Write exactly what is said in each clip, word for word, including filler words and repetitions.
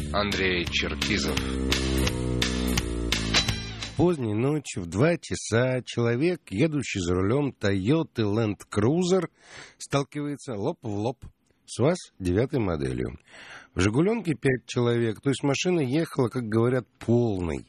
Андрей Черкизов. Поздней ночью в два часа человек, едущий за рулем Toyota Land Cruiser, сталкивается лоб в лоб с ВАЗ девятой моделью. В «Жигуленке» пять человек, то есть машина ехала, как говорят, полной.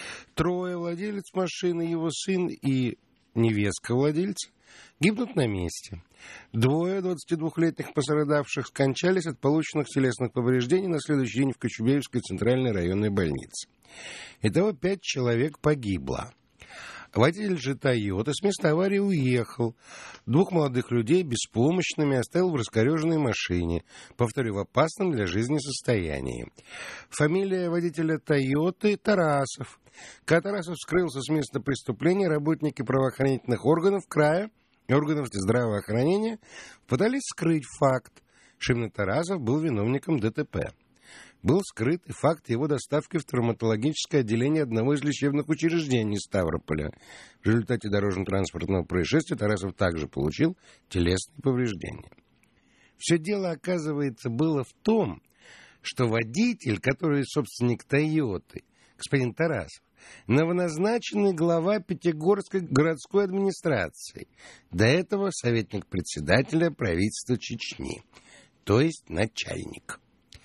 Трое: владелец машины, его сын и невестка владельца, гибнут на месте. Двое двадцатидвухлетних пострадавших скончались от полученных телесных повреждений на следующий день в Кочубеевской центральной районной больнице. Итого пять человек погибло. Водитель же «Тойоты» с места аварии уехал. Двух молодых людей беспомощными оставил в раскореженной машине, повторю, в опасном для жизни состоянии. Фамилия водителя «Тойоты» Тарасов. Когда Тарасов скрылся с места преступления, работники правоохранительных органов края и органов здравоохранения пытались скрыть факт, что именно Тарасов был виновником ДТП. Был скрыт и факт его доставки в травматологическое отделение одного из лечебных учреждений Ставрополя. В результате дорожно-транспортного происшествия Тарасов также получил телесные повреждения. Все дело, оказывается, было в том, что водитель, который собственник «Тойоты», господин Тарасов, новоназначенный глава Пятигорской городской администрации, до этого советник председателя правительства Чечни, то есть начальник.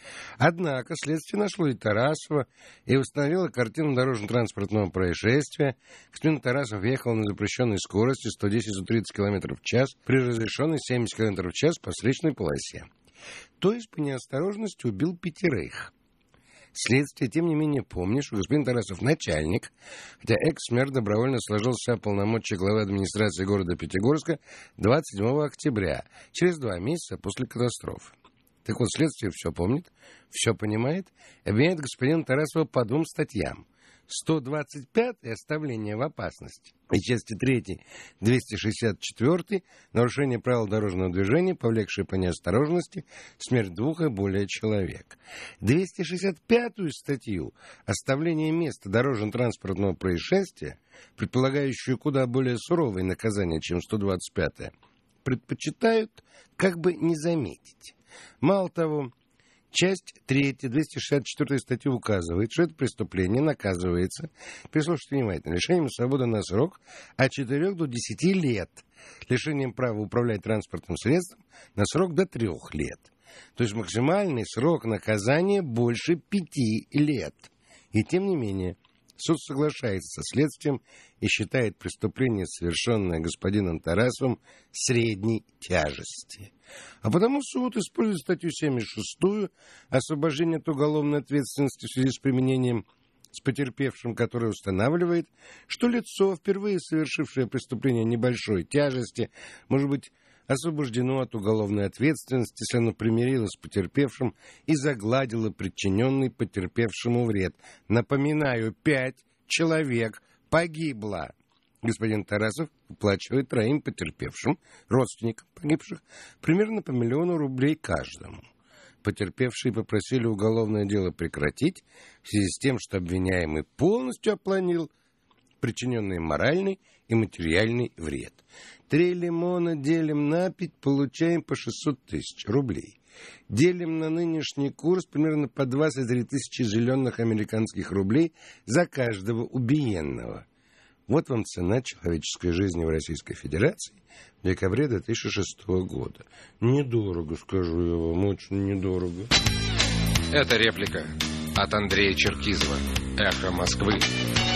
Однако следствие нашло и Тарасова и установило картину дорожно-транспортного происшествия. Господин Тарасов ехал на запрещенной скорости сто десять - сто тридцать километров в час при разрешенной семьдесят километров в час по встречной полосе. То есть по неосторожности убил пятерых. Следствие, тем не менее, помнит, что господин Тарасов начальник, хотя экс-мэр добровольно сложил с себя полномочия главы администрации города Пятигорска двадцать седьмого октября, через два месяца после катастрофы. Так вот, следствие все помнит, все понимает, обвиняет господина Тарасова по двум статьям. сто двадцать пятая «Оставление в опасности» и части третьей двести шестьдесят четвёртой «Нарушение правил дорожного движения, повлекшее по неосторожности смерть двух и более человек». двести шестьдесят пятую статью «Оставление места дорожно-транспортного происшествия», предполагающую куда более суровые наказания, чем сто двадцать пятая, предпочитают как бы не заметить. Мало того, часть третья двести шестьдесят четвёртой статьи указывает, что это преступление наказывается, прислушайте внимательно, лишением свободы на срок от четырёх до десяти лет, лишением права управлять транспортным средством на срок до трех лет. То есть максимальный срок наказания больше пяти лет. И тем не менее, суд соглашается со следствием и считает преступление, совершенное господином Тарасовым, средней тяжести. А потому суд использует статью семьдесят шестую «Освобождение от уголовной ответственности в связи с применением с потерпевшим», которая устанавливает, что лицо, впервые совершившее преступление небольшой тяжести, может быть освобождено от уголовной ответственности, если оно примирилось с потерпевшим и загладило причиненный потерпевшему вред. Напоминаю, пять человек погибло. Господин Тарасов уплачивает троим потерпевшим, родственникам погибших, примерно по миллиону рублей каждому. Потерпевшие попросили уголовное дело прекратить в связи с тем, что обвиняемый полностью оплатил причиненный моральный и материальный вред. Три лимона делим на пять, получаем по шестьсот тысяч рублей. Делим на нынешний курс примерно по двадцать три тысячи зеленых американских рублей за каждого убиенного. Вот вам цена человеческой жизни в Российской Федерации в декабре две тысячи шестого года. Недорого, скажу я вам, очень недорого. Это реплика от Андрея Черкизова. «Эхо Москвы».